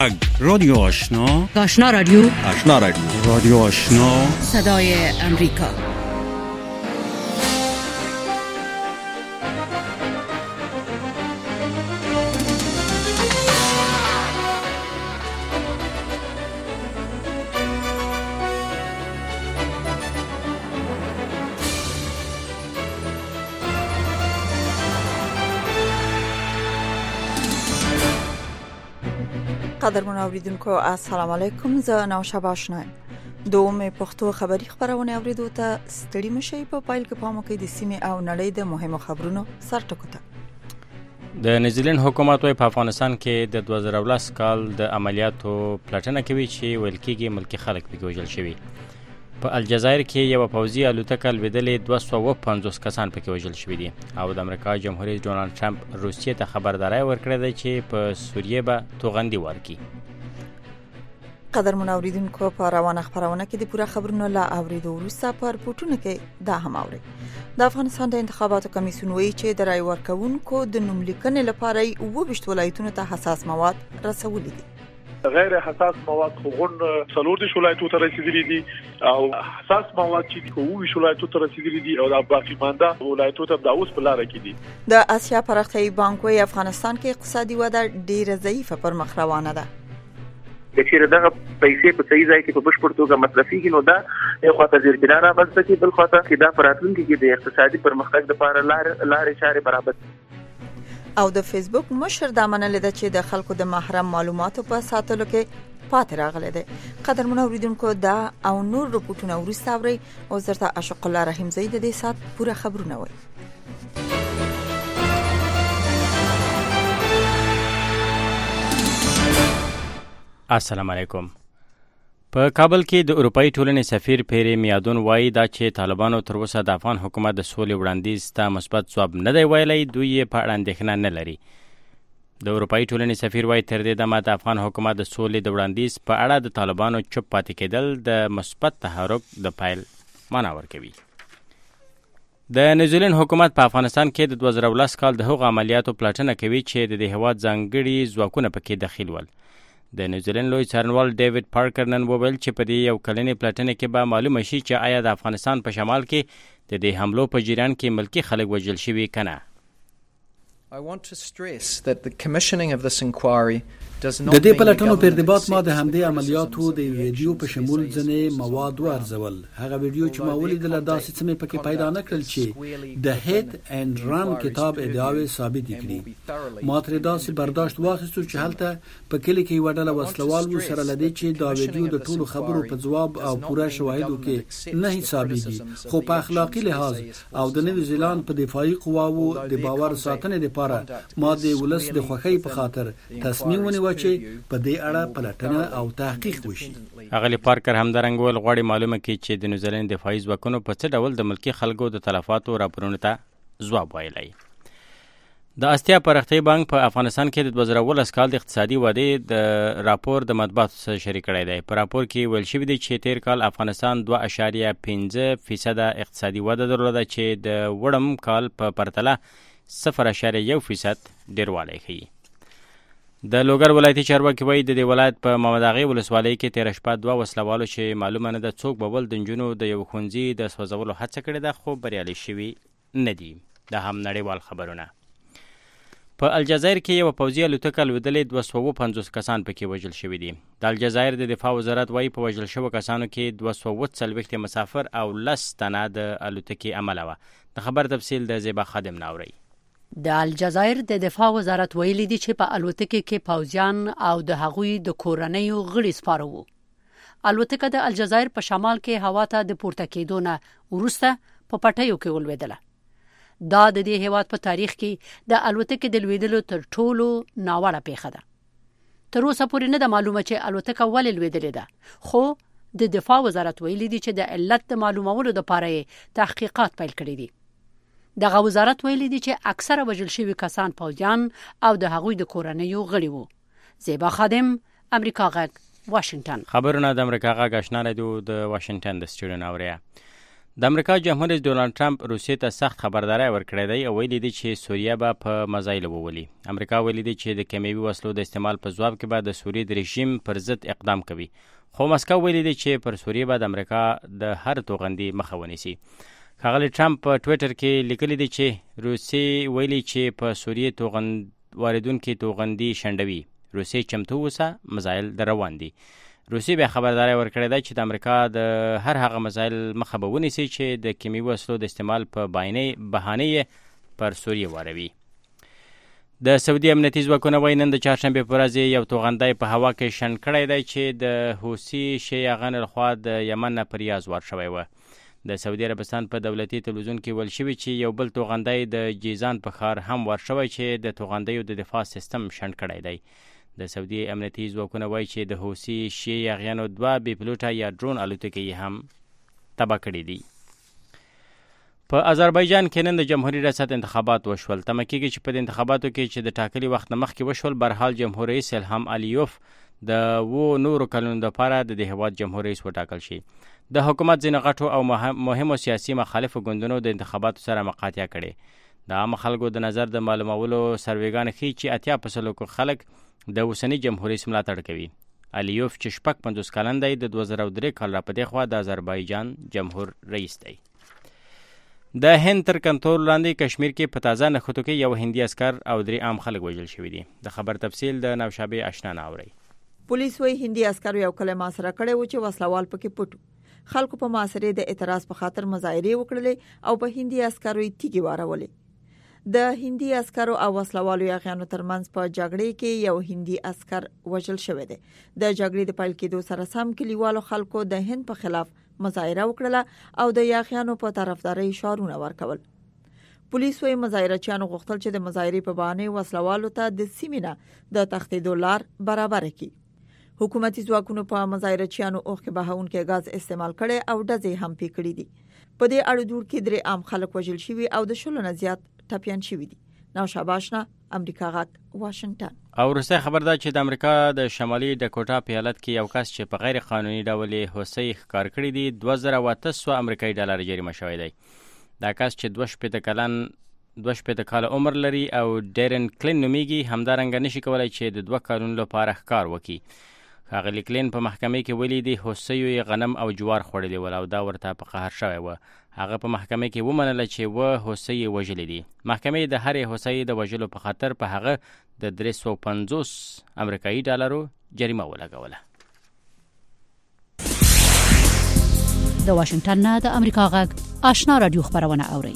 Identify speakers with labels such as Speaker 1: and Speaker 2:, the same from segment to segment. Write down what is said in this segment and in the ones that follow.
Speaker 1: رادیو آشنا،
Speaker 2: آشنا رادیو،
Speaker 3: آشنا رادیو،
Speaker 1: رادیو آشنا،
Speaker 2: صدای امریکا.
Speaker 4: قدرمن اوریدونکو السلام علیکم. زه نوشابه آشنا دوم پښتو خبری خبرونه اوریدو ته ستړي مشي. په پایل کې پام وکړئ د سیمې او نړۍ د مهمو خبرونو سرټکو ته.
Speaker 5: د نیوزیلند حکومت په افغانستان کې د 2010 کال د عملیاتو پلټنه کوي چې ویل کېږي ملکی خلک پکې وژل شوي. په الجزایر کې یو پوځي الوتکه لویدلې 250 کسان پکې وژل شوي دي او د امریکا جمهور رئیس ډونالد ټرمپ روسیې ته خبرداري ورکړې ده چې په سوریه به توغندي ورکړي.
Speaker 4: قدرمن اوریدونکو په روانه خبرونه کې د پوره خبرونو لا اوریدو وروسته په رپورټونو کې دا هم اوري. د افغانستان د انتخاباتو کمیسیون وایي چې د رای ورکوونکو د نوملیکنې لپاره 22 ولایتونو ته حساس مواد رسولي دي.
Speaker 6: غیر حساس مواد خغون څلور د ولایتونو ته رسیدلي دي او حساس مواد چې کومي ولایتونو ته رسیدلي دي او د باقي مانده ولایتونو ته د اوس په لار کې دي.
Speaker 4: د اسیا پرختیايي بانک وايي افغانستان کې اقتصادي وده ډیره ضعیفه پر مخ روانه ده.
Speaker 7: د چیرې دغه پیسې په صحیح ځای کې په بشپړ توګه مصرفيږي نو دا یو خاطر ځیربینانه بس چې بل خاطر کې دا پراتونکو کې د اقتصادي پرمختګ لپاره لارې چارې برابر.
Speaker 4: او د فیسبوک مشر دا منل ده چې د خلکو د محرم معلوماتو په ساتلو کې پاتې راغلي دي. قدرمن اوریدونکو دا او نور رپورټونه ورسته اوري او زرته عاشق الله رحیم زید د سات پوره خبرونه وي.
Speaker 5: السلام علیکم. په کابل کې د اروپאי ټولنې سفیر پیری میادون وایي دا چې طالبانو تر اوسه د افغان حکومت د سولې وړاندیز ته مثبت ځواب نه دی ویلی. دوی یې په اړه اندېښنه نه لري. د اروپאי ټولنې سفیر وایي تر دې دمه د افغان حکومت د سولې د وړاندیز په اړه د طالبانو چوپ پاتې کېدل د مثبت تحرک د پیل معنا ورکوي. د نیوزیلند حکومت په افغانستان کې د 2010 کال د هغو عملیاتو پلټنه کوي چې د دې هېواد ځانګړي ځواکونه پکې دخیل ول. د نیوزیلند لوی څارنوال ډیوډ پارکر نن وویل چې په دې یو کلنې پلټنې کې به معلومه شي چې آیا د افغانستان په شمال کې د دې حملو په جریان کې ملکی خلک وژل شوي که نه.
Speaker 8: I want to stress that the commissioning of this inquiry does not
Speaker 9: د دې پلټنو په ارتباط ما د همدې عملیاتو د ویډیو په شمول ځنې مواد ورزول. هغه ویډیو چې ما ولیدل داسې څه مې پکې پیدا نه کړل چې د هیت اند ران کتاب ادعاوې ثابت کړي. ما ترې داسې برداشت واخیستو چې هلته په کلی کې یوه ډله وسلوال وو سره له دې چې دا ویډیو د ټولو خبرو په ځواب او پوره شواهدو کې نه حسابېږي، خو په اخلاقي لحاظ او د نیوزیلند په دفاعي قواوو د باور ساتنې لپاره ما د ولس د خوښۍ په خاطر تصمیم ونیو چې په دې اړه پلټنه او تحقیق وشي.
Speaker 5: اغلی پارکر همدارنګه ول غواړي معلومه کړي چې د نیوزیلند دفاعي ځواکونو په څه ډول د ملکی خلکو د تلفاتو راپورونو ته ځواب ویلی. د اسیا پرختیايي بانک په افغانستان کې د 2010 کال د اقتصادي ودې د راپور د مطبوعاتو سره شریک کړی دی. په راپور کې ویل شوي دي چې تیر کال افغانستان 2.5% اقتصادي وده درلوده چې د وړم کال په پرتله 0.1% ډیروالی ښیي. د لوګر ولایتي چارواکي وایي د دې ولایت په محمد اغې ولسوالۍ کې تېره شپه 2 وسلوالو چې معلومه نه ده څوک به ول د نجونو د یو ښوونځي د سوځولو هڅه کړې ده خو بریالي شوي نه دي. دا هم نړیوال خبرونه. په الجزایر کې یو پوځي الوتکه لویدلې 250 کسان پکې وژل شوي دي. د الجزایر د دفاع وزارت وایي په وژل شوو کسانو کې 240 مسافر او 10 تنه د الوتکې عمله وه. د خبر تفصیل د زیبا خادم ناوري.
Speaker 2: د الجزایر د دفاع وزارت ویلي دي چې په الوتکه کې پوځیان او د هغوی د کورنیو غړي سپاره وو. الوتکه د الجزایر په شمال کې هوا ته د پورته کېدو نه وروسته په پټیو کې ولوېدله. دا د دې هېواد په تاریخ کې د الوتکې د لوېدلو تر ټولو ناوړه پیښه ده. تر اوسه پورې نه ده معلومه چې الوتکه ولې لوېدلې ده، خو د دفاع وزارت ویلي دي چې د علت د معلومولو لپاره تحقیقات پیل کړي دي. دغه وزارت ویلي دي چې اکثره وژل شوي کسان پوځیان او د هغوی د کورنیو غړي وو. زیبا خادم، امریکا غږ، واشنگټن.
Speaker 5: خبرونه د امریکا غږ آشنا رادیو د واشنگټن د سټوډیو ناوریا. د امریکا جمهور رئیس ډونالد ټرمپ روسیې ته سخت خبرداری ورکړی دی او ویلي دی چې سوریه به په مزایل وولي. امریکا ویلي دی چې د کیمیاوي وسلو د استعمال په ځواب کې به د سوریې د رژیم پر ضد اقدام کوي. خو مسکو ویلي دی چې پر سوریه به د امریکا د هر توغندي مخه ونیسي. ښاغلی ټرمپ په ټویټر کې لیکلی دی چې روسیې ویلي چې په سوریې واردونکي توغندي شنډوي. روسیې چمتو اوسه، مزایل در روان دي. روسیې بیا خبرداری ورکړی دی چې د امریکا د هر هغه مزایل مخه به ونیسي چې د کیمیاوي وسلو د استعمال په بهانې پر سوریه واروي. د سعودي امنیتي ځواکونو وایي نن د چهارشنبې په ورځ یو توغندی په هوا کې شنډ کړی دی چې د حوثي شیعیانو لخوا د یمن نه پر ریاض وار شوی و. د سعودي عربستان په دولتي تلویزیون کې ویل شوي چې یو بل توغندی د جیزان په ښار هم وار شوی چې د توغندیو د دفاع سیستم شنډ کړی دی. د سعودي امنیتي ځواکونه وایي چې د حوثي شیعیانو 2 بې پلوټه یا ډرون الوتکې هم تباه کړي دي. په آذربایجان کې نن د جمهوریت ریاست انتخابات وشول. تمه کېږي چې په دې انتخاباتو کې چې د ټاکلي وخت نه مخکې وشول، برحال جمهور رئیس الهام الیوف د نورو کلونو لپاره د دې هېواد جمهور رئیس وټاکل شي. د حکومت ځینې غټو او مهمو سیاسي مخالفو ګوندونو د انتخاباتو سره مقاطعه کړې. د عامه خلکو د نظر د معلومولو سروېګان ښیي چې 80% خلک د اوسني جمهور رئیس ملاتړ کوي. الیوف چې 50 کلن دی، د 2003 کال را پدې خوا د آذربایجان جمهور رئیس دی. د هند تر کنټرول لاندې کشمیر کې په تازه نښتو کې یو هندي عسکر او 3 عام خلک وژل شوي دي. د خبر تفصیل د نوشابه آشنا ناوري.
Speaker 4: پولیس وایي هندي عسکر یو کله محاصره کړی و چې وسلوال پکې پټ. خلکو په محاصرې د اعتراض په خاطر مظاهرې وکړلې او په هندي عسکرو یې تیږې وارولې. د هندي عسکرو او وسلوالو یاغیانو ترمنځ په جګړې کې یو هندي عسکر وژل شوی دی. د جګړې د پیل کېدو سره سم کلیوالو خلکو د هند په خلاف مظاهره وکړه او د یاغیانو په طرفداري شعارونه ورکول. پولیس وايي مظاهرچیانو غوښتل چې د مظاهرې په بهانه وسلوالو ته د سیمینه د تختیدو لار برابر کړي. حکومتي ځواکونو په مظاهرچیانو اوخه بهاونکي غاز استعمال کړي او ډزې هم پکړې دي. په دې اړه دوړ کې 3 عام خلک وژل شوي او د 16 نه زیات ټپيان شوي دي. نوشاباشنا، امریکا غاک، واشنگټن.
Speaker 5: او وروسته خبر ده چې د امریکا د شمالي ډکوټا په ایالت کې یو کس چې په غیر قانوني ډول هوسۍ ښکار کړي دي 2800 امریکایي ډالر جریمه شوی دی. دا کس چې 2 کاله عمر لري او ډیرن کلین نومیږي، همدارنګه نشي کولای چې د 2 کالونو لپاره ښکار وکړي. ښاغلی کلین په محکمې کې ویلي دي هوسیو یې غنم او جوار خوړلي ول او دا ورته په قهر شوی و. هغه په محکمې کې ومنله چې هوسۍ یې وژلې دي. محکمې د هرې هوسۍ د وژلو په خاطر په هغه د 350 امریکایي ډالرو جریمه ولګوله.
Speaker 2: د واشنگټن نه د امریکا غږ آشنا رادیو خبرونه اوري.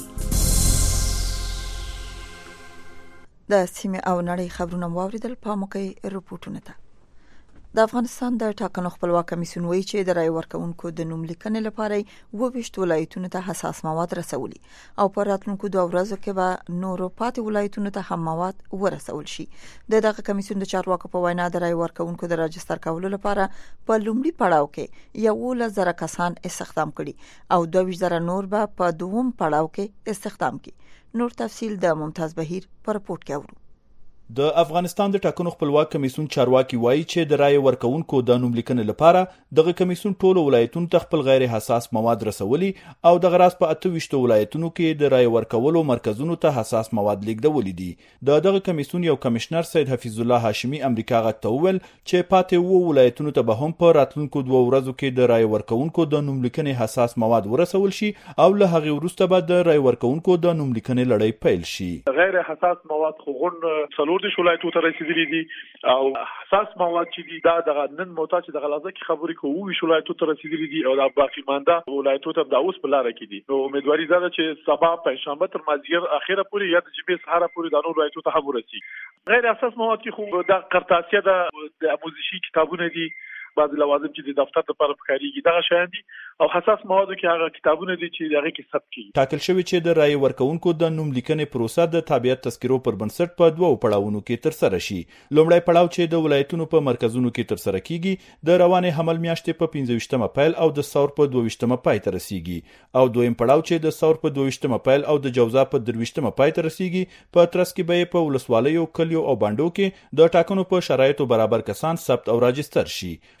Speaker 4: د سیمه او نړۍ خبرونه واوریدل. په موقع رپورټونه ته د افغانستان د ټاکنو خپلواک کمیسیون وایي چې د رای ورکونکو د نوم لیکنې لپاره 22 ولایتونو ته حساس مواد رسولي او په راتلونکو 2 ورځو کې به نورو پاتې ولایتونو ته هم مواد ورسول شي. دغه کمیسیون د چارواکو په وینا د رای ورکونکو د راجستر کولو لپاره په لومړي پړاو کې 11,000 کسان استخدام کړي او 22,000 نور به په دوم پړاو کې استخدام کړي. نور تفصیل د ممتاز بهیر په رپورت کې اورو.
Speaker 3: د افغانستان د ټاکنو خپلواک کمیسیون چارواکي وایي چې د رای ورکونکو د نوم لیکنې لپاره دغه کمیسیون ټول ولایتونو ته خپل غیر حساس مواد رسولي او د غراس په 28 ولایتونو کې د رای ورکولو مرکزونو ته حساس مواد لیږدولي دي. دغه کمیسیون یو کمشنر سید حفیظ الله هاشمی امریکا غږ ته وویل چې پاتې ولایتونو ته به هم په راتلونکو 2 ورځو کې د رای ورکونکو د نوم لیکنې حساس مواد ورسول شي او له هغې وروسته به د رای ورکونکو د نوم لیکنې لړۍ پیل شي.
Speaker 6: غیر حساس مواد خو د شولایتو ته رسیدلي دي او حساس مواد چې دي دا د نن موتا چې د غلازه کې خبرې کوو شولایتو ته رسیدلي دي او د باقي مانده ولایتو ته د اوس په لار کې دي. نو امیدواري ده چې سبا پنځشنبه تر مازیګر اخیره پورې یا د جمعې سهار پورې د نور ولایتو ته هم ورسي. غیر حساس مواد کې خو د قرطاسیه د آموزشي کتابونه دي، بعض لوازم چې د دفتر لپاره پکاريږي دغه شیان دي او حساس موادو کې هغه کتابونه دي چې هغه کې ثبت کیږي.
Speaker 3: ټاکل شوی چې د رای ورکونکو د نوم لیکنې پروسه د تابعیت تذکرو پر بنسټ په 2 پړاوونو کې تر سره شي. لومړی پړاو چې د ولایتونو په مرکزونو کې تر سره کیږي د روانې حمل میاشتې په 15مه پیل او د ثور په 22مه پای ته رسیږي او دویم پړاو چې د ثور په 22مه پیل او د جوزا په 23مه پای ته رسیږي په ترڅ کې به په ولسوالیو کلیو او باندو کې د ټاکنو په شرایطو برابر کسان ثبت او راجستر شي.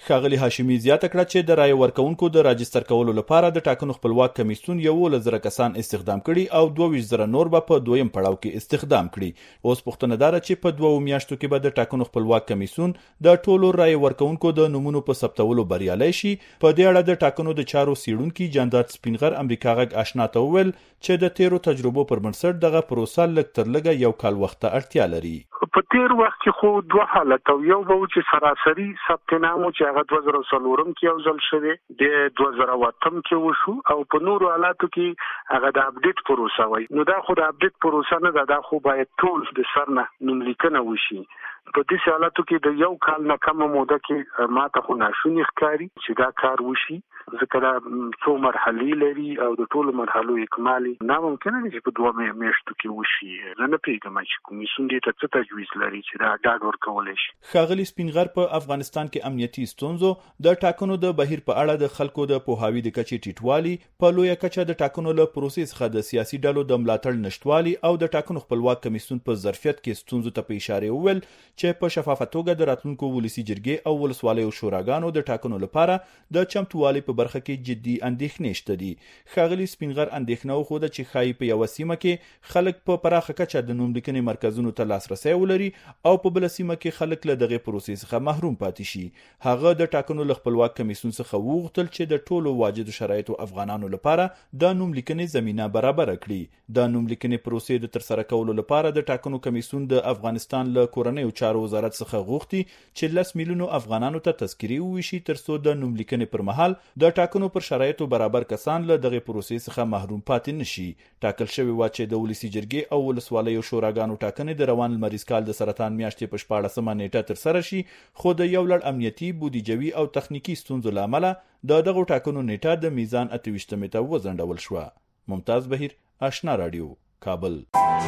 Speaker 3: ښاغلي هاشمي زیاته کړه چې د رای ورکونکو د راجستر کولو لپاره د ټاکنو خپلواک کمیسیون 11,000 کسان استخدام کړي او 22,000 نور به په دویم پړاو کې استخدام کړي. اوس پوښتنه ده چې په 2 میاشتو کې به د ټاکنو خپلواک کمیسیون د ټولو رای ورکونکو د نمونو په ثبتولو بریالي شي. په دې اړه د ټاکنو د چارو څیړونکي جانداد سپینغر امریکا غږ آشنا ته وویل چې د تیرو تجربو پر بنسټ دغه پروسه لږ تر لږه یو کال وخت ته اړتیا لري.
Speaker 10: په تیر وخت کې خو دوه حالت او یو به چې سراسري ثبت نامو چې هغه 2004 کې یو ځل شوی د 2008 کې وشو او په نورو حالاتو کې هغه د اپډیټ پروسه وای. نو دا خو د اپډیټ پروسه نه ده، دا خو باید ټول د سرنه نوملیکنه وشي. په دې حالاتو کې د یو کال نه کم موده کې ماته خو ناشونی ښکاري چې دا کار وشي، ځکه دا څو مرحلې لري او د ټولو مرحلو اکمالي ناممکنه دي چې په 2 میاشتو کې وشي. زه نه پوهیږم چې کمیسیون دې ته څه تجویز لري چې دا ډاډ ورکولی شي.
Speaker 3: ښاغلي سپینغر په افغانستان کې امنیتي ستونزو، د ټاکنو د بهیر په اړه د خلکو د پوهاوي د کچې ټیټوالي، په لویه کچه د ټاکنو له پروسې څخه د سیاسي ډلو د ملاتړ نشټوالي او د ټاکنو خپلواک کمیسیون په ظرفیت کې ستونزو ته په اشاره وویل چې په شفافه توګه د راتلونکو ولسی جرګې او ولسوالیو شوراګانو د ټاکنو لپاره د چمتووالي په برخه کې جدي اندېښنې شته دي. ښاغلي سپینغر اندېښنه وښوده چې ښایي په یوه سیمه کې خلک په پراخه کچه د نوملیکنې مرکزونو ته لاسرسی ولري او په بله سیمه کې خلک له دغې پروسې څخه محروم پاتې شي. هغه د ټاکنو له خپلواک کمیسیون څخه وغوښتل چې د ټولو واجدو شرایطو افغانانو لپاره د نوملیکنې زمینه برابره کړي. د نوملیکنې پروسې د ترسره کولو لپاره د ټاکنو کمیسیون د افغانستان له کورنیو چارو وزارت څخه غوښتي چې 10 میلیونو افغانانو ته تذکرې وویشي ترڅو د نوملیکنې پر مهال د ټاکنو پر شرایطو برابر کسان له دغه پروسې څخه محروم پاتې نشي. ټاکل شوی و چې د ولسی جرګې او ولسوالیو شوراګانو ټاکنې د روان لمریز کال د سرطان میاشتې په 14مه نیټه ترسره شي، خو د یو لړ امنیتي، بودیجوي او تخنیکی ستونزو له امله د دغه ټاکنو نیټه د میزان 28مې ته وځنډول شوه. ممتاز بهیر، آشنا رادیو، کابل.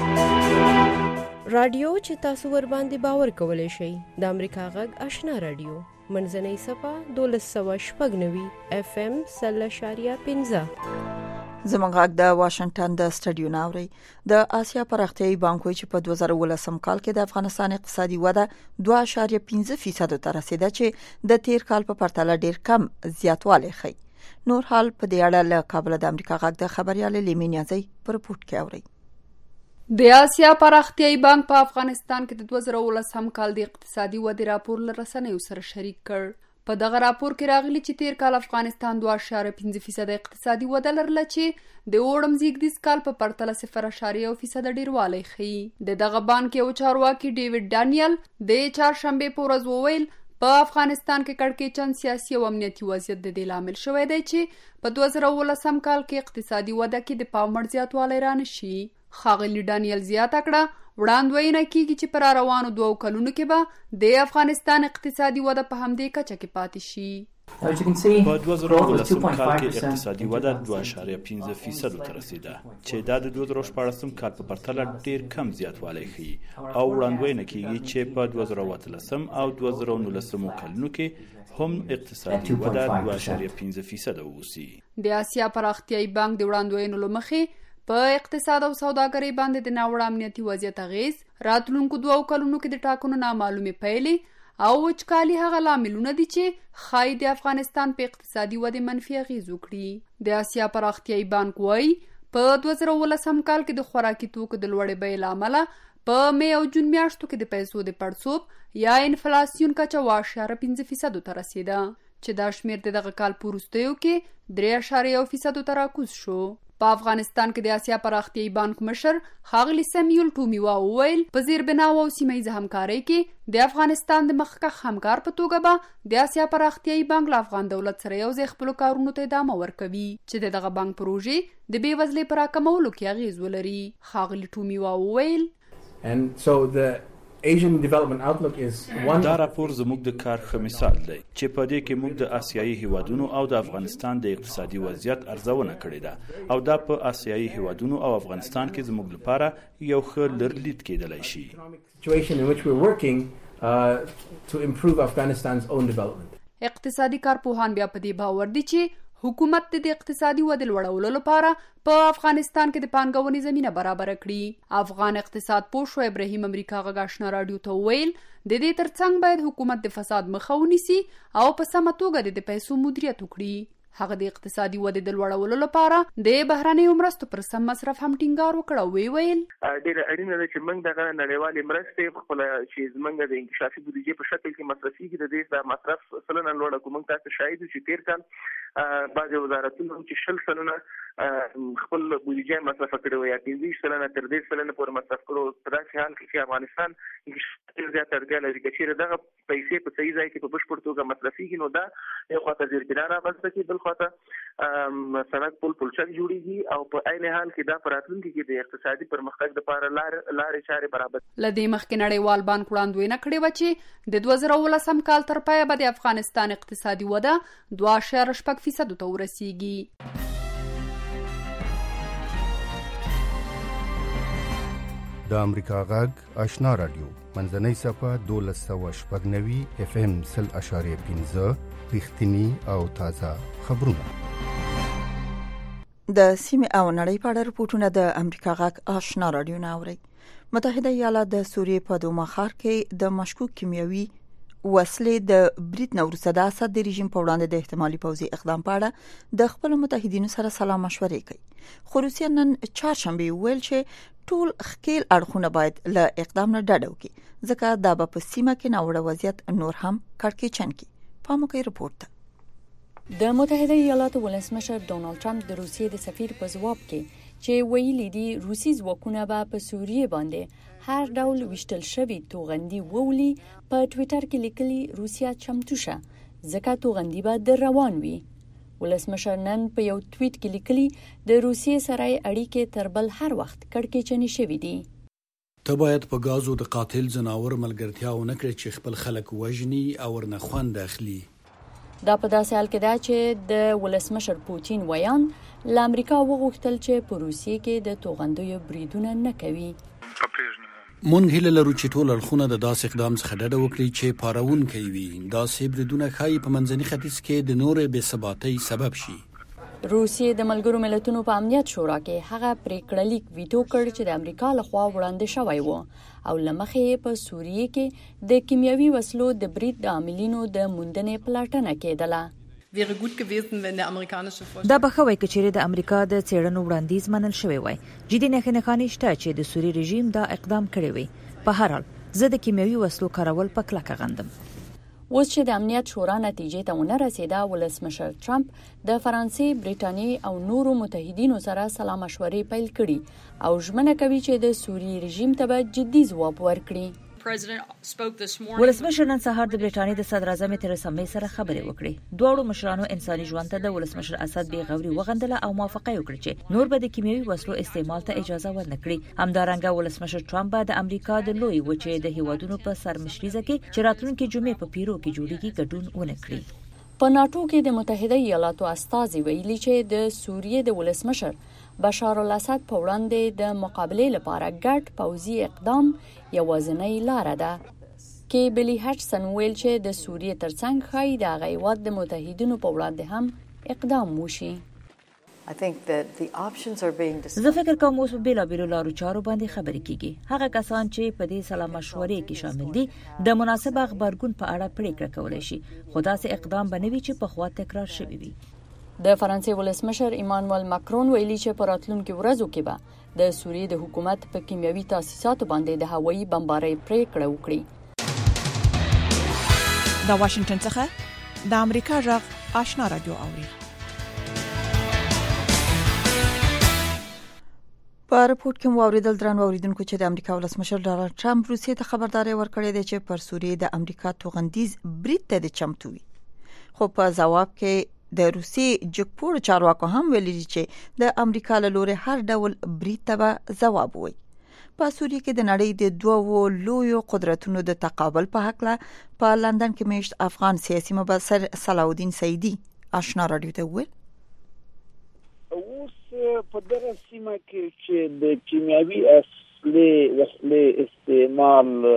Speaker 11: رادیو چې تاسو ور باندې باور کولای شئ د امریکا غږ آشنا رادیو منځنۍ صفه 1290 FM 0.15.
Speaker 4: زموږ غږ د واشنگټن د سټډیو ناوړي. د آسیا پراختیایي بانک وایي چې په 2018 کال کې د افغانستان اقتصادي وده 2.5% ته رسیده چې د تیر کال په پرتله ډیر کم زیاتوالی ښیي. نور حال په دې اړه له کابل د امریکا غږ د خبريال لیمینیازي پر رپورټ کې اوري.
Speaker 12: د آسیا پراختیایي بانک په افغانستان کې د 2018 کال د اقتصادي ودې راپور له رسنیو سره شریک کړ. په دغه راپور کې راغلي چې تیر کال افغانستان 2.5% اقتصادي وده لرله چې د اوړم زیږدیز کال په پرتله 0.1% ډیروالی ښیي. د دغه بانک یو چارواکي ډیوډ ډانیل د چهارشنبه په ورځ وویل په افغانستان کې کړکېچن سیاسي او امنیتي وضعیت د دې لامل شوی دی چې په 2018 کال کې اقتصادي وده کې د پام وړ زیاتوالی رانشي. ښاغلي ډانیل زیاته کړه وړاندوینه کیږي چې پر روانو 2 کلونو کې به د افغانستان اقتصادي وده په همدې کچه کې پاتې شي.
Speaker 3: په 2018 کال کې اقتصادي وده 2.5% ته رسیده چې دا د 2014 کال په پرتله ډیر کم زیاتوالی ښیي او وړاندوینه کیږي چې په 2013 او 2019 کلونو کې هم اقتصادي وده 2.5% اوسي.
Speaker 12: د آسیا پراختیایي بانک د وړاندوینو له مخې په اقتصاد او سوداګرۍ باندې د ناوړه امنیتي وضعیت اغیز، راتلونکو 2 کلونو کې د ټاکنو نامعلومې پایلې او وچکالي هغه لاملونه دي چې ښایي د افغانستان په اقتصادي ودې منفي اغیز وکړي. د آسیا پراختیایي بانک وایي په 2018 کال کې د خوراکي توکو د لوړې بیې له امله په می او جون میاشتو کې د پیسو د پړسوب یا انفلاسیون کچه 2.5% ته رسیده چې دا شمیر د دغه کال په وروستیو کې 3.1% ته راکوز شو. په افغانستان کې د آسیا پراختیایي بانک مشر ښاغلي سمیول ټومیوا وویل په زیربناو او سیمه‌ییزه همکارۍ کې د افغانستان د مخکښ همکار په توګه به د آسیا پراختیایي بانک له افغان دولت سره یو ځای خپلو کارونو ته ادامه ورکوي چې دغه بانک پروژې د بېوزلۍ په راکمولو کې اغیز ولري. ښاغلي ټومیوا وویل
Speaker 13: Asian Development Outlook is one.
Speaker 3: دا راپور زموږ د کار ښه مثال دی چې په دې کې موږ د آسیایي هیوادونو او د افغانستان د اقتصادي وضعیت ارزونه کړې ده او دا په آسیایي هیوادونو او افغانستان کې زموږ لپاره یو ښه لرلید کېدلی شي.
Speaker 13: Situation in which we're working to improve Afghanistan's own development.
Speaker 12: اقتصادي کارپوهان بیا په دې باور دي چې حکومت د اقتصادي ودې لوړولو لپاره په افغانستان کې د پانګونې زمينه برابر کړي. افغان اقتصاد پوه شو ابراهیم امریکا غږ آشنا رادیو ته ویل د دې ترڅنګ باید حکومت د فساد مخه ونیسي او په سمه توګه د پیسو مدیریت وکړي. هغه د اقتصادي ودې د لوړولو لپاره د بهرنیو مرستو پر سم مصرف هم ټینګار وکړ او ویل
Speaker 7: ډېر اړینه ده چې موږ دغه نړیوالې مرستې خپل چې زموږ د انکشافي بودیجې په شکل کې مصرفيږي د دې د مصرف سلنه لوړه کوم تاسو شاهد چې تیر کال بعض وزارتونو چې 10 سلنه خپل بودیجې مصرف کړو یا 30 سلنه تر 10 سلنه پورې مصرف کړو. په داسې حال کې چې افغانستان ډېر زیات اړتیا لري چې دغه پیسې په صحیح ځای کې په بشپړ توګه مصرفيږي نو دا یو خاطر ځیرګنا راغله چې بل خاطر سړک پلچک جوړیږي او په عین حال کې دا پراتلونکي کې د اقتصادي پرمختګ لپاره لارې چارې برابر.
Speaker 12: لدې مخکې نړیوال بانک وړاندوینه کړې و چې د 2019 کال تر پایه به د افغانستان اقتصادي وده 2.8% ته ورسیږي.
Speaker 14: د امریکا غږ آشنا رادیو منځنۍ صفه 1290 FM 0.15 رښتینی او تازه خبرونه.
Speaker 4: د سیمې او نړۍ په اړه رپورټونه د امریکا غږ آشنا رادیو نه اوري. متحده ایالات د سوریې په دوما ښار کې د مشکوک کیمیاوي وسلې د برید نه وروسته د اسد د رژیم په وړاندې د احتمالي پوځي اقدام په اړه د خپل متحدینو سره سلا مشورې کوي. خو روسیه نن چهارشنبه ویل چې ټول خکیل اړخونه باید له اقدام نه ډډه وکړي ځکه دا به په سیمه کې ناوړه وضعیت نور هم کړکېچن کړي. پاموکي رپورټ.
Speaker 15: د متحده ایالاتو ولسمشر ډونالد ټرمپ د روسیې د سفیر په ځواب کې چې ویلي دي روسي ځواکونه به په سوریې باندې هر ډول وشتل شوی توغندي وولي، په ټوئیټر کې لیکلي روسیا چمتو شه ځکه توغندي به در روان وي. ولسمشر نن په یو ټویټ کې لیکلي د روسیې سره اړیکې تر بل هر وخت کړکېچنې شوې دي.
Speaker 9: ته باید په غازو د قاتل زناور ملګرتیا ونه کړې چې خپل خلک وژني او ورنخوان داخلي.
Speaker 15: دا په داسې حال کې ده چې د ولسمشر پوتین ویان له امریکا وغوښتل چې په روسیې کې د توغندیو بریدونه نه کوي.
Speaker 9: مونږ هیله لرو چې ټول اړخونه د داسې اقدام څخه ډډه وکړي چې پارونکي وي. داسې بریدونه ښایي په منځني ختیځ کې د نورې بې ثباتۍ سبب شي.
Speaker 15: روسیې د ملګرو ملتونو په امنیت شورا کې هغه پریکړه لیک ویټو کړ چې د امریکا لخوا وړاندې شوی و او لمخې په سوریې کې د کیمیاوي وسلو د برید د عاملینو د موندنې پلاټنه کېدله.
Speaker 16: دا به ښه وای که چیرې د امریکا د څېړنو وړاندیز منل شوی وای. جدي نښې شته چې د سوریې رژیم دا اقدام کړی وي. په هر حال زه د کیمیاوي وسلو کارول په کلکه غندم.
Speaker 15: اوس چې د امنیت شورا نتیجې ته ونه رسیده، ولسمشر ټرمپ د فرانسې، بریټانیې او نورو متحدینو سره سلا مشورې پیل کړي او ژمنه کوي چې د سوریې رژیم ته به جدي ځواب ورکړي.
Speaker 16: ولسمشر نن سهار د بریټانیې د صدر اعظم تریسا مې سره خبرې وکړې. دواړو مشرانو انساني ژوند ته د ولسمشر اسد بې غوري وغندله او موافقه وکړه چې نور به د کیمیاوي وسلو استعمال ته اجازه ورنکړي. همدارنګه ولسمشر ټرمپ به د امریکا د لوی وچې د هیوادونو په سرمشريزه کې چې راتلونکي جمعې په پیرو کې جوړیږي ګډون ونه کړي.
Speaker 15: په ناتو کې د متحده ایالاتو استازي ویلي چې د سوریې د ولسمشر بشار الاسد په وړاندې د مقابلې لپاره ګډ پوځي اقدام یوازینۍ لار ده. کې بلی هچسن ویل چې د سوریې ترڅنګ ښایي د هغه هیواد د متحدینو په وړاندې هم اقدام وشي.
Speaker 16: زه فکر کوم اوس په بیلابیلو لارو چارو باندې خبرې کیږي. هغه کسان چې په دې سلا مشورې کې شامل دي د مناسب خبرګون په اړه پریکړه کولای شي، خو داسې اقدام به نه وي چې په خوا تکرار شوی وي.
Speaker 15: د فرانسې ولسمشر ایمانوئل ماکرون ویلي چې په راتلونکو ورځو کې به د سوریې د حکومت په کیمیاوي تاسیساتو باندې د هوایي بمبارۍ پریکړه وکړي.
Speaker 17: د واشنگټن څخه د امریکا غږ آشنا رادیو اوري.
Speaker 4: په رپورت کې واوریدل درن اوریدونکو چې د امریکا ولسمشر ډونالد ټرمپ روسیې ته خبرداري ورکړې ده چې پر سوریې د امریکا توغندیز برید ته د چمتو وي. خو په ځواب کې د روسیې جګپوړ چارواکو هم ویلي چې د امریکا له لوري هر ډول برید ته ځواب وي. په سوریې کې د نړۍ د دوو لویو قدرتونو د تقابل په حق له په لندن کې میشت افغان سیاسي مبصر صلاح الدین سعیدی آشنا رادیو ته ویل
Speaker 18: اوس په دغه سیمه کې چې د کیمیاوي وسلې استعمال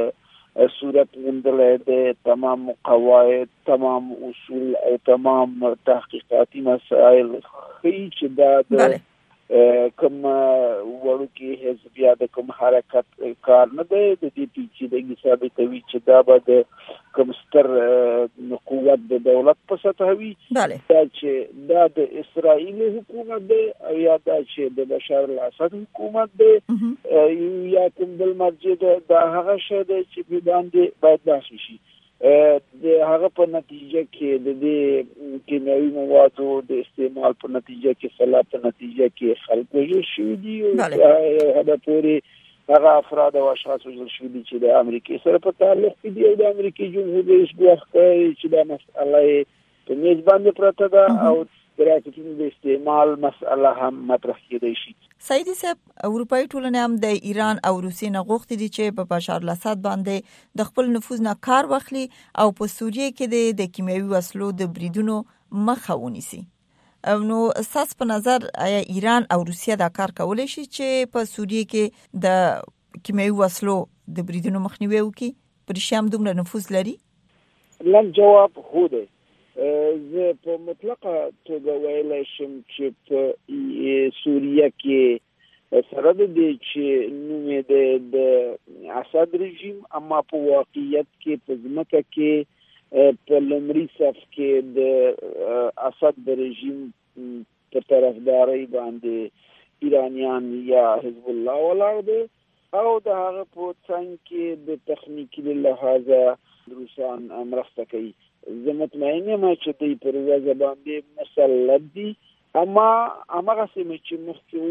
Speaker 18: صورت موندلې ده، تمام قواعد، تمام اصول او تمام تحقیقاتي مسائل خي چې دا کوم ورکی حزبیا د کوم حرکت کار نه دی، د دې پیچیدګي ثابتوي چې دا به د کوم ستر قوت د دولت په سطح وي، دا چې دا د اسرائیل حکومت دی او یا دا چې د بشار الاسد حکومت دی یا کوم بل مرجع دا هغه شی دی چې په باندې باید بحث وشي. د هغه په نتیجه کې د دې کیمیاوي موادو د استعمال په نتیجه کې فلا په نتیجه کې خلک وژل شوي دي او هغه پورې هغه افراد او اشخاص وژل شوي دي چې د امریکای سره په تعلق کې دي او د امریکای جمهور رئیس ګواښ کوي چې دا مسئله په میز باندې پرته ده او د راکټونو د استعمال مسئله هم مطرح کېدای شي.
Speaker 4: سیدی صاحب، اروپאי ټولنه هم د ایران او روسیې نه غوښتي دي چې په بشار الاسد باندې د خپل نفوذ نه کار واخلي او په سوریه کې د کیمیاوي وسلو د بریدونو مخه ونیسي. نو اساس په نظر آیا ایران او روسیه دا کار کولای شي چې په سوریه کې د کیمیاوي وسلو د بریدونو مخنیوي وکړي؟ پر شام دومره نفوذ لري؟
Speaker 18: لن جواب هو دی. زه په مطلقه توګه ویلای شم چې په سوریه کې سره د دې چې نوم د اسد رژیم، اما په واقعیت کې په ځمکه کې په لومړي صف کې د اسد د رژیم په طرفداري باندې ایرانیان یا حزب الله ولاړ دي او د هغه په څنګ کې د تخنیکي لحاظه روسان مرسته کوي. زه مطمئن یم چې دوی پر وضع باندې مسلط دي، اما هغه سیمه چې مخکې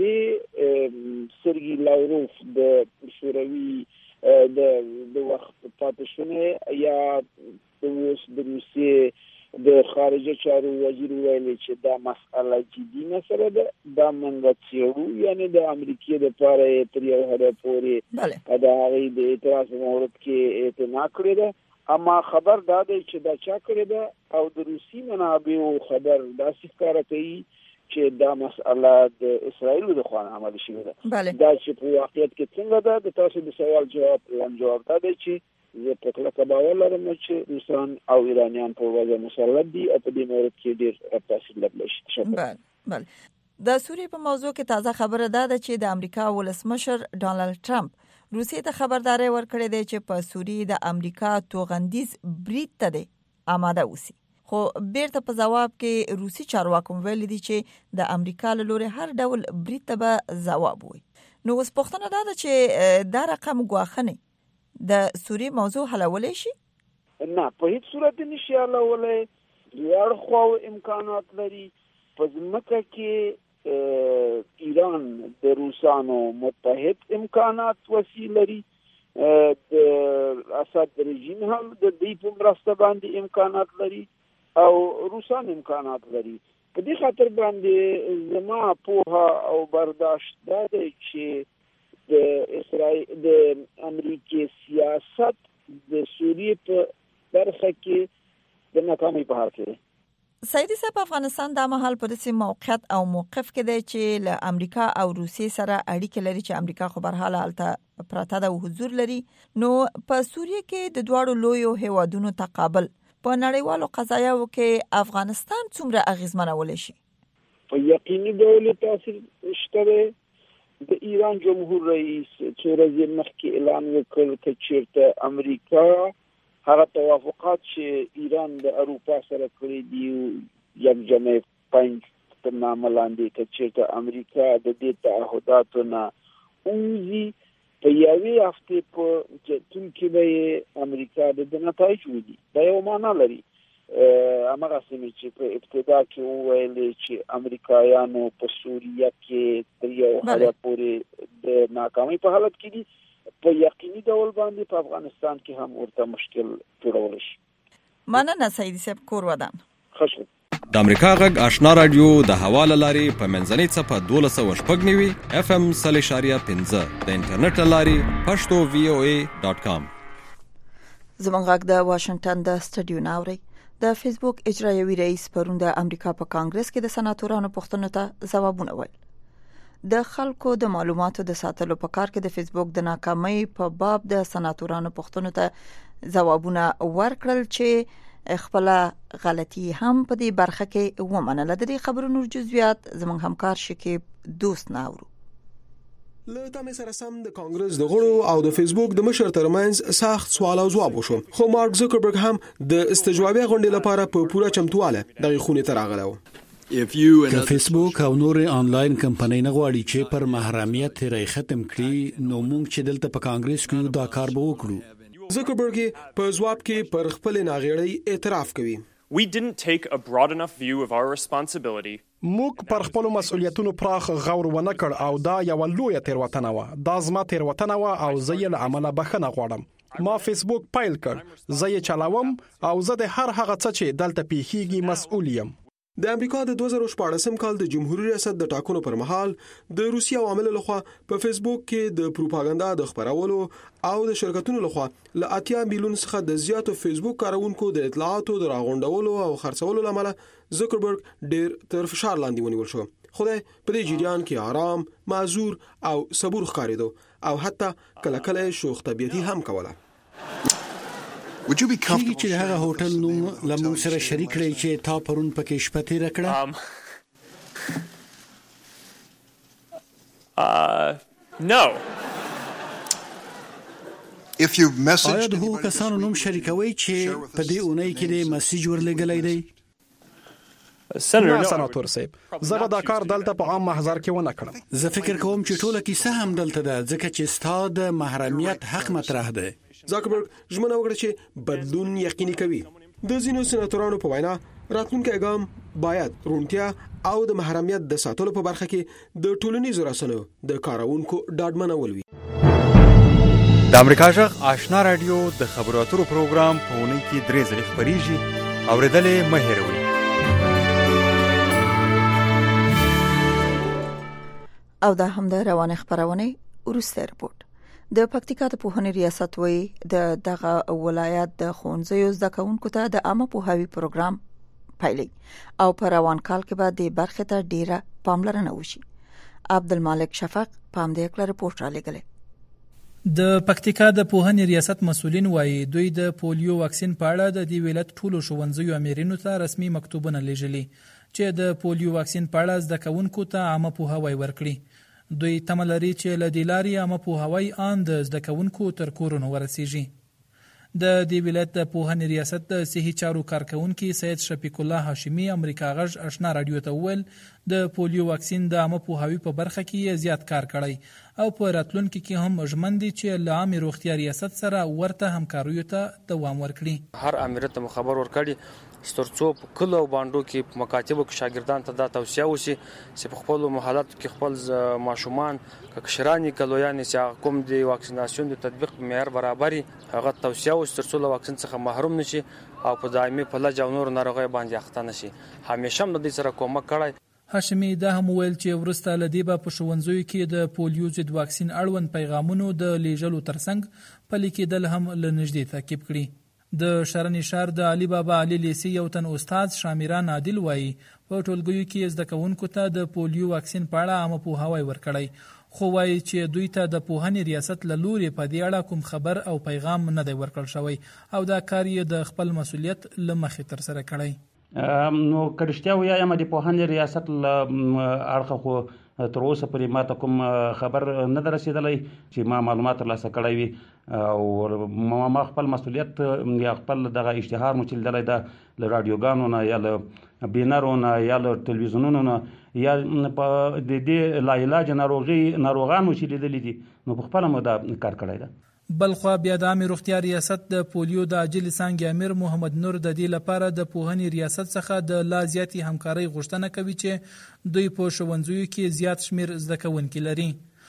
Speaker 18: ویلي سرګي لاوروف د شوروي د وخت پاتې شونه یا د روسیې د خارجه چارو وزیر ویلي چې دا مسئله جدي مسله ده، دا منګه څیړو، یعنی د امریکای د پاره تر یو حد پورې دا غي د اعتراض مورد کې اعتنا کړی ده، اما خبر دا دی چې دا چا کړی ده او د روسي منابعو خبر دا ښکاره کوي چې دا مسئله د اسرائیل د خوا عمل شوی ده. دا چې په واقعیت کې څنګه ده، د تاسو د سوال جواب دا دی چې زه په کلکه باور لرم چې روسان او ایرانیان په وجه مسلط دي او په دې مورد کې ډېر تاثیر لرلی شي.
Speaker 4: بله. د سوریې په موضوع کې تازه خبره ده چې د امریکا ولسمشر ډانلډ ټرمپ روسیې ته خبرداري ورکړې ده چې په سوریې د امریکا توغندیز برید ته ده آماده اوسي، خو بیرته په جواب کې روسي چارواکو ویلي دي چې د امریکا له لوري هر ډول برید ته به ځواب وي. نو اوس پوښتنه ده چې دا رقم ګواښنې د سوریې موضوع حلولی شي؟
Speaker 18: نه، په هیڅ صورت نشي حلولی. دواړه خواو امکانات لري. په ځمکه کې ایران د روسانو متحد امکانات وسیع لري، د اسد رژیم هم د دې په مرسته باندې امکانات لري او روسان امکانات لري. په دې خاطر باندې زما پوها او برداشت دا دی چې د اسرائیل د امریکای سیاست د سوریې په برخه کې د ناکامۍ په حال کې.
Speaker 4: سیدی صاحب، افغانستان د مهال په داسې موقعیت او موقف کې دی چې له امریکا او روسیې سره اړیکې لري چې امریکا خو برحاله هلته پراته ده او حضور لري. نو په سوریه کې د دواړو لویو هیوادونو تقابل په نړیوالو قضایاو کې افغانستان څومره اغیزمنولی شي؟
Speaker 18: په یقیني ډول تاثیر شته. د ایران جمهور رئیس څو ورځې مخکې اعلان وکړ چې چیرته امریکا هغه توافقات چې ایران د اروپا سره کړی دي یک جمع 5 په نامه لاندې چې چیرته امریکا د دې تعهداتو نه اوزي په یوې هفته په ټول کې به امریکا د نتایج ودی. دا یو معنا لري. هغه سمې چې په ابتدا کې ویل چې امریکایانو په سوریه کې تر یو حد پورې د ناکامۍ په حالت کې دي، په یقیني ډول باندې په افغانستان کې هم ورته مشکل جوړول شي.
Speaker 4: مننه سیدی صاحب، کور ودان.
Speaker 18: خوشو.
Speaker 19: د امریکا غږ آشنا رادیو د حواله لاري په منځنۍ صفه 1290 FM 3.15 د انټرنیټ لاري pashto.voa.com.
Speaker 4: زمونږ غږ د واشنگټن د سټډیو ناوړي. د فیسبوک اجرایوي رئیس پرون د امریکا په کانګرس کې د سناتورانو پوښتنو ته ځوابونه ویل. د خلکو د معلوماتو د ساتلو په کار کې د فیسبوک د ناکامۍ په باب د سناتورانو پوښتنو ته ځوابونه ورکړل چې خپل غلطي هم په دې برخه کې ومنله. د دې خبرونو جزئیات زموږ همکار شکیب دوست ناورو.
Speaker 20: له تمه سره سم د کانګرس د غړو او د فیسبوک د مشر ترمنځ سخت سوال او جواب وشو، خو مارک زکربرګ هم د استجوابي غونډې لپاره په پوره چمتواله دغه خونې ته راغلی.
Speaker 9: که فیسبوک او نور آنلاین کمپنۍ نه غواړي چې پر محرمیت ری ختم کړي، نو موږ چې دلته په کانګرس کې دا کار به وکړو.
Speaker 20: زکربرګ په جواب کې پر خپل ناغېړۍ اعتراف کوي.
Speaker 21: We didn't take a broad enough view of our responsibility.
Speaker 22: موږ پر خپل مسؤلیتونو پراخ غور ونه کړ او دا یو لویه تیروتنه و. دا زما تیروتنه و او زه یې له عمله بخښنه غواړم. ما فیسبوک پیل کړ، زه یې چلاوم او زه د هر هغه څه چې دلته پیښیږي مسؤل یم.
Speaker 20: د امریکا د 2014 کال د جمهوریت ریاست د ټاکنو پر مهال د روسیې عوامل لخوا په فیسبوک کې د پروپاګاندا د خبرولو او د شرکتونو لخوا ل 80 میلیون څخه د زیاتو فیسبوک کارونکو د اطلاعاتو د راغونډولو او خرڅولو لامل زکربرګ ډیر تر فشار لاندې ونیول شو. خدای په دې جریان کې آرام، معذور او صبور ښکارېدو او حتی کله کله شوخ طبيعتي هم کوله.
Speaker 9: کیږي چې هغه هوټل نوم لمون سره شریک کړی چې تا پرون پکې شپه تیر کړه؟
Speaker 21: No.
Speaker 9: آیا د هغو کسانو نوم شریکوي چې په دې اونۍ کې د مسیج ورلګلای دی؟
Speaker 22: سناتور صاحب، زه به دا کار دلته په عام محضر کې ونه کړم.
Speaker 9: زه فکر کوم چې ټوله کیسه هم دلته ده، ځکه چې ستا د محرمیت حق مطرح ده.
Speaker 20: زاکربرګ ژمنه وکړه چې بدلون یقیني کوي. د ځینو سناتورانو په وینا راتلونکی ګام باید روڼتیا او د محرمیت د ساتلو په برخه کې د ټولنیزو رسنیو د کارونکو ډاډمنول وي.
Speaker 19: د امریکا غږ آشنا رادیو د خبرو اترو پروګرام په اونۍ کې 3 ځله خبريږي، اوریدلې مه هېروئ.
Speaker 4: او دا هم د روانه خبرونه ورسته رپورت. د پکتیکا د پوهنې ریاست وی د دغه ولایت د ښوونځیو زده کوونکو ته د عامه پوهاوي پروګرام پیلي او په روان کال کې به د برخه ته ډیره پاملرنه وشي. عبدالمالک شفق پام دې کړ رپورت را لګلې.
Speaker 23: د پکتیکا د پوهنې ریاست مسولین وایي دوی د پولیو واکسین په اړه د دې ولایت ټولو ښوونځیو امیرینو ته رسمي مکتوبونه لیږلي چې د پولیو واکسین په اړه زده کوونکو ته عامه پوهاوی ورکړي. دوی تمه لري چې له دې لارې عامه پوهاوی ان د زده کوونکو تر کورونو ورسیږي. د دې ولایت د پوهنې ریاست د صحي چارو کارکونکي سید شفیق الله هاشمي امریکا غږ آشنا رادیو ته وویل د پولیو واکسین د عامه پوهاوی په برخه کې زیات کار کړی او په راتلونکي کې هم ژمن دي چې له عامه روغتیا ریاست سره ورته همکاریو ته دوام ورکړي.
Speaker 24: هر امریت خبر ورکړي سترڅو په کلو باندې کې په مکاتبو کې شاګردان ته دا توصیه وشي چې په خپل محلات کې خپل ماشومان کښرانی کلویان چې کوم دی واکسیناسیون د تطبیق معیار برابري هغه توصیه وشي ترڅو له واکسین څخه محروم نشي او په دایمي فلج او نور ناروغي باندې اخته نشي. همیشه هم د دې سره کومک کړی.
Speaker 23: هاشمي دا هم ویل چې ورسته لدی په ښوونځیو کې د پولیو ضد واکسین اړوند پیغامونو د لیږلو ترڅنګ پلي کېدل هم لنږدې تعقیب کړي. د شرنی شهر د علي بابا علي لیسي یو تن استاد شامیران عادل وایي په ټولګیو کې زده کوونکو ته د پولیو واکسین په اړه عامه پوهاوی ورکړی، خو وایي چې دوی ته د پوهنې ریاست له لوري په دې اړه کوم خبر او پیغام نه دی ورکړل شوی او دا کار یې د خپل مسؤلیت له مخې تر سره کړی.
Speaker 1: نو کډشتیا ویایم د پوهنې ریاست اړخه خو تر اوسه پرې ماته کوم خبر نه درسیدلی چې ما معلومات ترلاسه کړی وي او ما خپل مسؤلیت یا خپل دغه اشتهار مو چلیدلی ده له راډیوګانو نه یا له بینرو نه یا له تلویزیونونو نه یا په د دې لاعلاج ناروغان مو چې لیدلي دي نو په خپله مو دا کار کړی ده.
Speaker 23: بلخوا بیا د عامه روغتیا ریاست د پولیو د عاجل څانګې امیر محمد نور د دې لپاره د پوهنې ریاست څخه د لا زیاتې همکارۍ غوښتنه کوي چې دوی په ښوونځیو کې زیات شمیر زده کوونکي لري.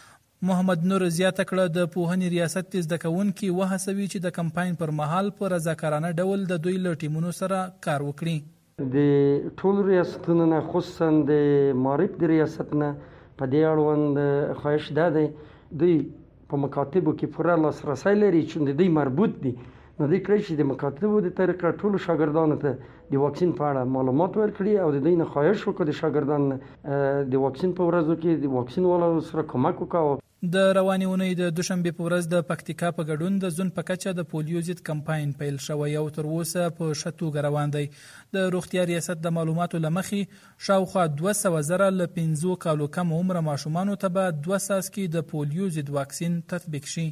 Speaker 23: محمد نور زیاته کړه د پوهنې ریاست زده کوونکي وهڅوي چې د کمپاین پر مهال په رضاکارانه ډول د دوی له ټیمونو سره کار وکړي.
Speaker 25: د ټول ریاستونو نه خصوصا د معرف د ریاست نه په دې اړوند خواهش ده دوی په مکاتبو کې پوره لاسرسی لري چې د دوی مربوط دي نو دوی کړی چې د مکاتبو د طریقه ټولو شاګردانو ته د واکسین په اړه معلومات ورکړي او د دوی نه خواهش وکړي د شاګردانو د واکسین په ورځو کې د واکسین والو سره کومک وکړي.
Speaker 23: د روانې اونۍ د دوشنبه په ورځ د پکتیکا په ګډون د زون په کچه د پولیو ضد کمپاین پیل شوی او تر اوسه په شتوګ روان دی. د روغتیا ریاست د معلوماتو لمخې شاوخوا 200,000 له 15 کالو کم عمر ماشومان ته به 2 څاڅکي د پولیو ضد واکسین تطبیق شي.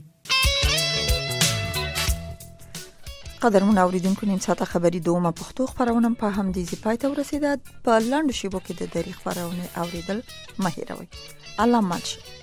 Speaker 4: قدرمن اوریدونکو نیم ساعته خبری دومه پښتو خبرونه په هم دي پای ته ورسیده. په لاندو شیبو کې د دری خبرونه اوریدل مه هیروئ. الله ماچ